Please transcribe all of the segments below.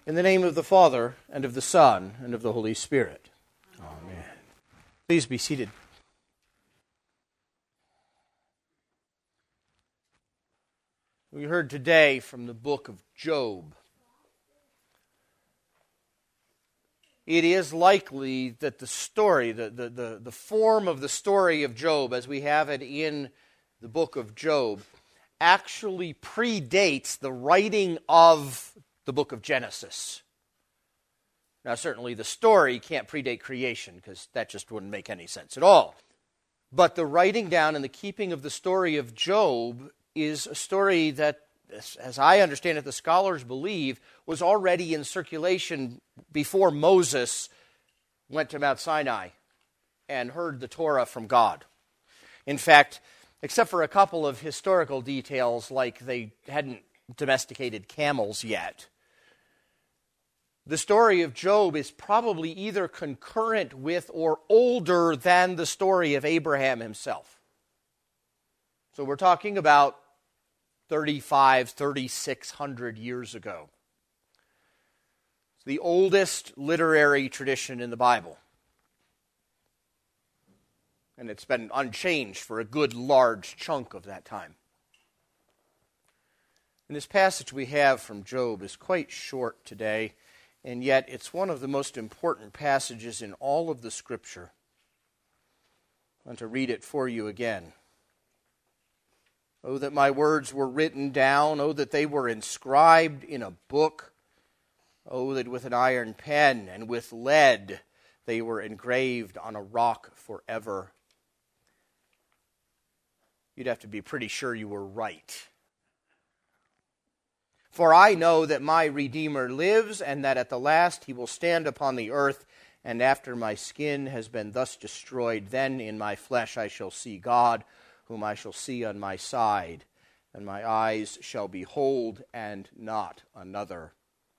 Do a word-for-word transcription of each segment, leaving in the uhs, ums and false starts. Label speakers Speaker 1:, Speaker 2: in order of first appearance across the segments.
Speaker 1: In the name of the Father, and of the Son, and of the Holy Spirit. Amen. Please be seated. We heard today from the book of Job. It is likely that the story, the, the, the, the form of the story of Job, as we have it in the book of Job, actually predates the writing of the book of Genesis. Now, certainly the story can't predate creation, because that just wouldn't make any sense at all. But the writing down and the keeping of the story of Job is a story that, as I understand it, the scholars believe, was already in circulation before Moses went to Mount Sinai and heard the Torah from God. In fact, except for a couple of historical details, like they hadn't domesticated camels yet, the story of Job is probably either concurrent with or older than the story of Abraham himself. So we're talking about thirty-five, thirty-six hundred years ago. It's the oldest literary tradition in the Bible. And it's been unchanged for a good large chunk of that time. And this passage we have from Job is quite short today, and yet it's one of the most important passages in all of the Scripture. I want to read it for you again. Oh, that my words were written down. Oh, that they were inscribed in a book. Oh, that with an iron pen and with lead they were engraved on a rock forever. You'd have to be pretty sure you were right. For I know that my Redeemer lives, and that at the last he will stand upon the earth, and after my skin has been thus destroyed, then in my flesh I shall see God, whom I shall see on my side, and my eyes shall behold, and not another.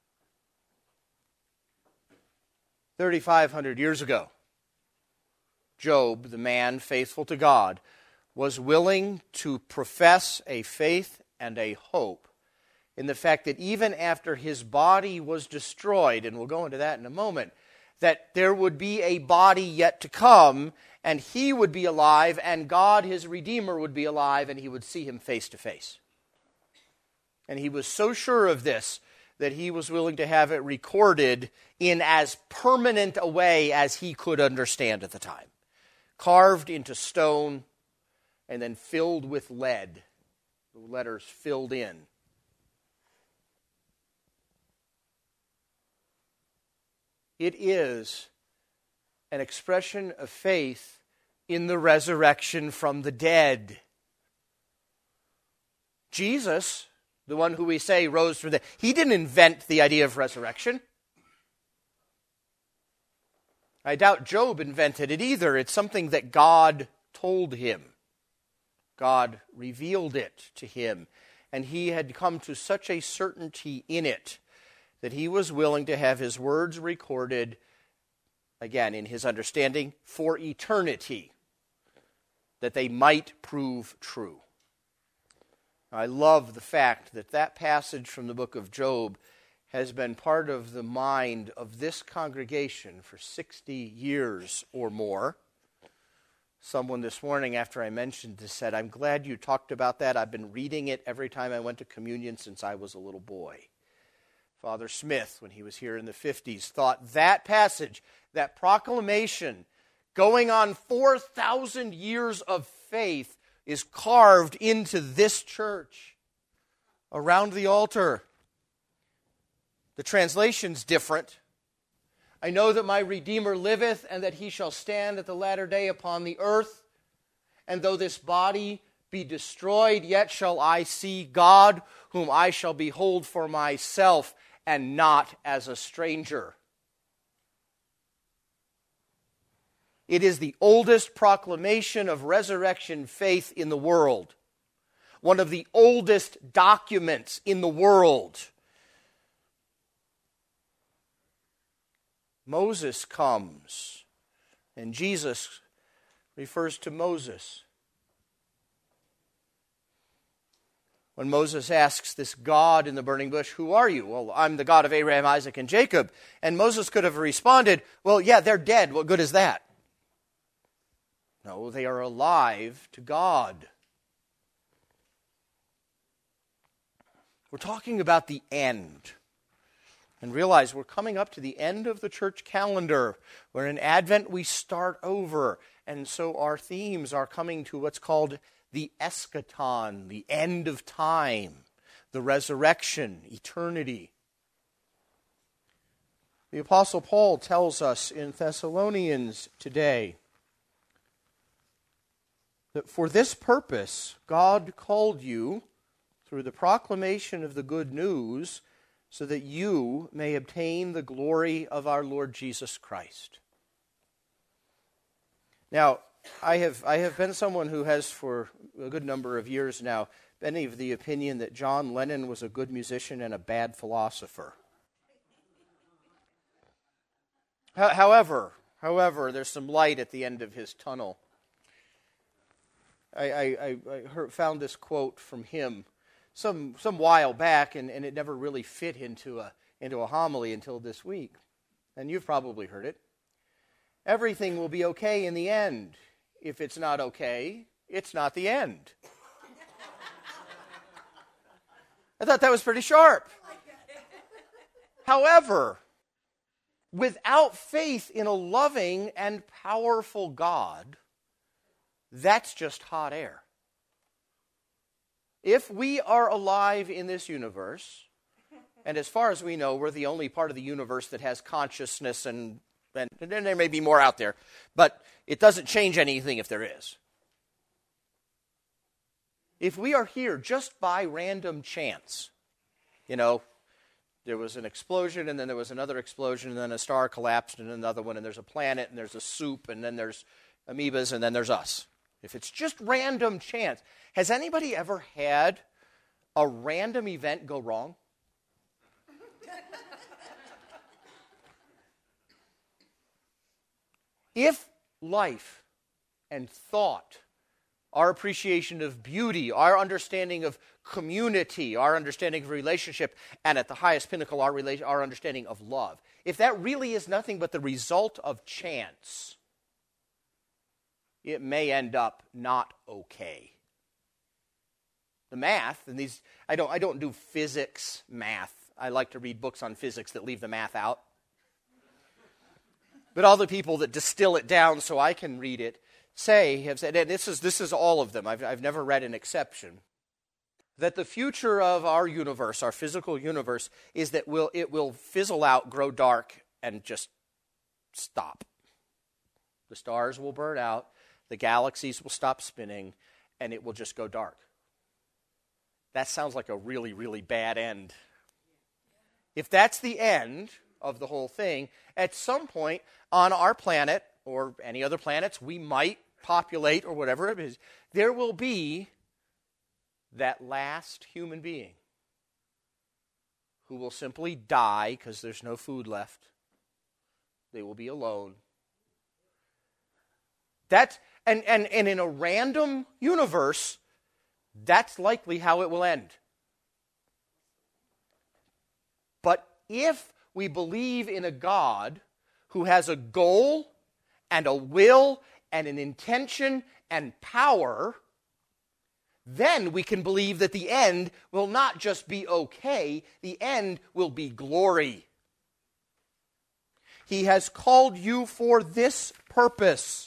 Speaker 1: thirty-five hundred years ago, Job, the man faithful to God, was willing to profess a faith and a hope in the fact that even after his body was destroyed, and we'll go into that in a moment, that there would be a body yet to come, and he would be alive, and God, his Redeemer, would be alive, and he would see him face to face. And he was so sure of this that he was willing to have it recorded in as permanent a way as he could understand at the time. Carved into stone and then filled with lead. The letters filled in. It is an expression of faith in the resurrection from the dead. Jesus, the one who we say rose from the dead, he didn't invent the idea of resurrection. I doubt Job invented it either. It's something that God told him. God revealed it to him, and he had come to such a certainty in it that he was willing to have his words recorded, again, in his understanding, for eternity, that they might prove true. I love the fact that that passage from the book of Job has been part of the mind of this congregation for sixty years or more. Someone this morning, after I mentioned this, said, "I'm glad you talked about that. I've been reading it every time I went to communion since I was a little boy." Father Smith, when he was here in the fifties, thought that passage, that proclamation, going on four thousand years of faith, is carved into this church, around the altar. The translation's different. I know that my Redeemer liveth, and that he shall stand at the latter day upon the earth. And though this body be destroyed, yet shall I see God, whom I shall behold for myself, and not as a stranger. It is the oldest proclamation of resurrection faith in the world. One of the oldest documents in the world. Moses comes, and Jesus refers to Moses. When Moses asks this God in the burning bush, "Who are you?" "Well, I'm the God of Abraham, Isaac, and Jacob." And Moses could have responded, "Well, yeah, they're dead. What good is that?" No, they are alive to God. We're talking about the end. And realize we're coming up to the end of the church calendar, where in Advent we start over. And so our themes are coming to what's called the eschaton, the end of time, the resurrection, eternity. The Apostle Paul tells us in Thessalonians today that for this purpose God called you through the proclamation of the good news, so that you may obtain the glory of our Lord Jesus Christ. Now, I have I have been someone who has for a good number of years now been of the opinion that John Lennon was a good musician and a bad philosopher. However, however, there's some light at the end of his tunnel. I, I, I heard, found this quote from him some some while back, and, and it never really fit into a into a homily until this week. And you've probably heard it. Everything will be okay in the end. If it's not okay, it's not the end. I thought that was pretty sharp. However, without faith in a loving and powerful God, that's just hot air. If we are alive in this universe, and as far as we know, we're the only part of the universe that has consciousness, and, and, and there may be more out there, but it doesn't change anything if there is. If we are here just by random chance, you know, there was an explosion, and then there was another explosion, and then a star collapsed, and another one, and there's a planet, and there's a soup, and then there's amoebas, and then there's us. If it's just random chance, has anybody ever had a random event go wrong? If life and thought, our appreciation of beauty, our understanding of community, our understanding of relationship, and at the highest pinnacle, our, rela- our understanding of love, if that really is nothing but the result of chance, it may end up not okay. The math, and these, I don't, I don't do physics math. I like to read books on physics that leave the math out. But all the people that distill it down so I can read it say, have said, and this is, this is all of them, I've, I've never read an exception, that the future of our universe, our physical universe, is that we'll, it will fizzle out, grow dark, and just stop. The stars will burn out, the galaxies will stop spinning, and it will just go dark. That sounds like a really, really bad end. If that's the end of the whole thing, at some point on our planet, or any other planets we might populate, or whatever it is, there will be that last human being who will simply die because there's no food left. They will be alone. That's, and, and, and in a random universe, that's likely how it will end. But if we believe in a God who has a goal and a will and an intention and power, then we can believe that the end will not just be okay, the end will be glory. He has called you for this purpose,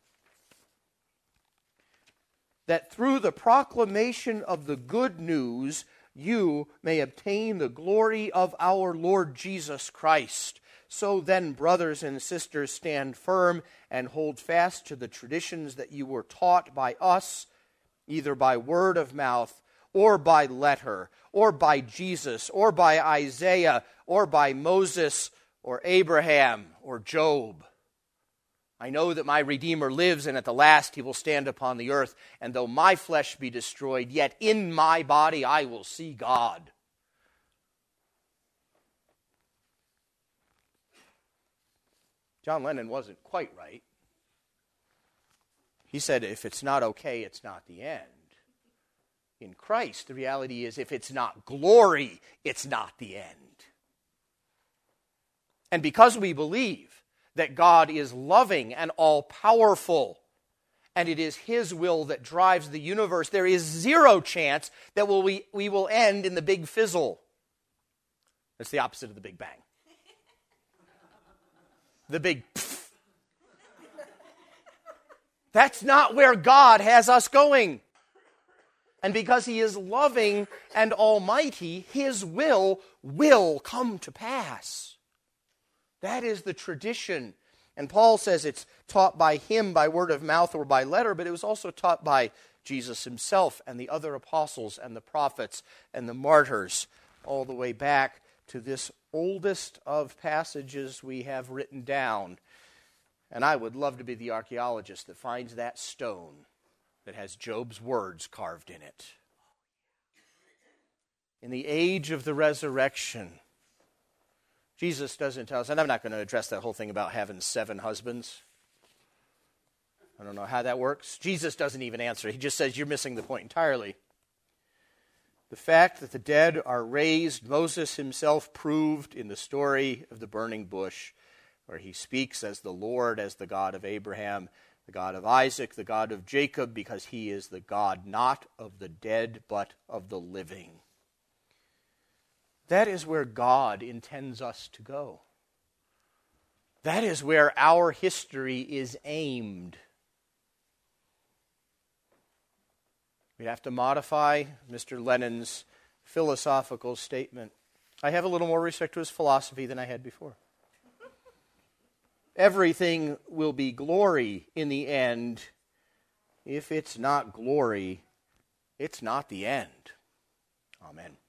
Speaker 1: that through the proclamation of the good news, you may obtain the glory of our Lord Jesus Christ. So then, brothers and sisters, stand firm and hold fast to the traditions that you were taught by us, either by word of mouth, or by letter, or by Jesus, or by Isaiah, or by Moses, or Abraham, or Job. I know that my Redeemer lives, and at the last he will stand upon the earth. And though my flesh be destroyed, yet in my body I will see God. John Lennon wasn't quite right. He said, if it's not okay, it's not the end. in Christ. The reality is, if it's not glory, it's not the end. And because we believe that God is loving and all-powerful, and it is His will that drives the universe, there is zero chance that we'll, we, we will end in the big fizzle. That's the opposite of the Big Bang. The big pfft. That's not where God has us going. And because He is loving and almighty, His will will come to pass. That is the tradition. And Paul says it's taught by him by word of mouth or by letter, but it was also taught by Jesus Himself and the other apostles and the prophets and the martyrs, all the way back to this oldest of passages we have written down. And I would love to be the archaeologist that finds that stone that has Job's words carved in it. In the age of the resurrection, Jesus doesn't tell us, and I'm not going to address that whole thing about having seven husbands. I don't know how that works. Jesus doesn't even answer. He just says, you're missing the point entirely. The fact that the dead are raised, Moses himself proved in the story of the burning bush, where he speaks as the Lord, as the God of Abraham, the God of Isaac, the God of Jacob, because He is the God not of the dead, but of the living. That is where God intends us to go. That is where our history is aimed. We have to modify Mister Lenin's philosophical statement. I have a little more respect to his philosophy than I had before. Everything will be glory in the end. If it's not glory, it's not the end. Amen.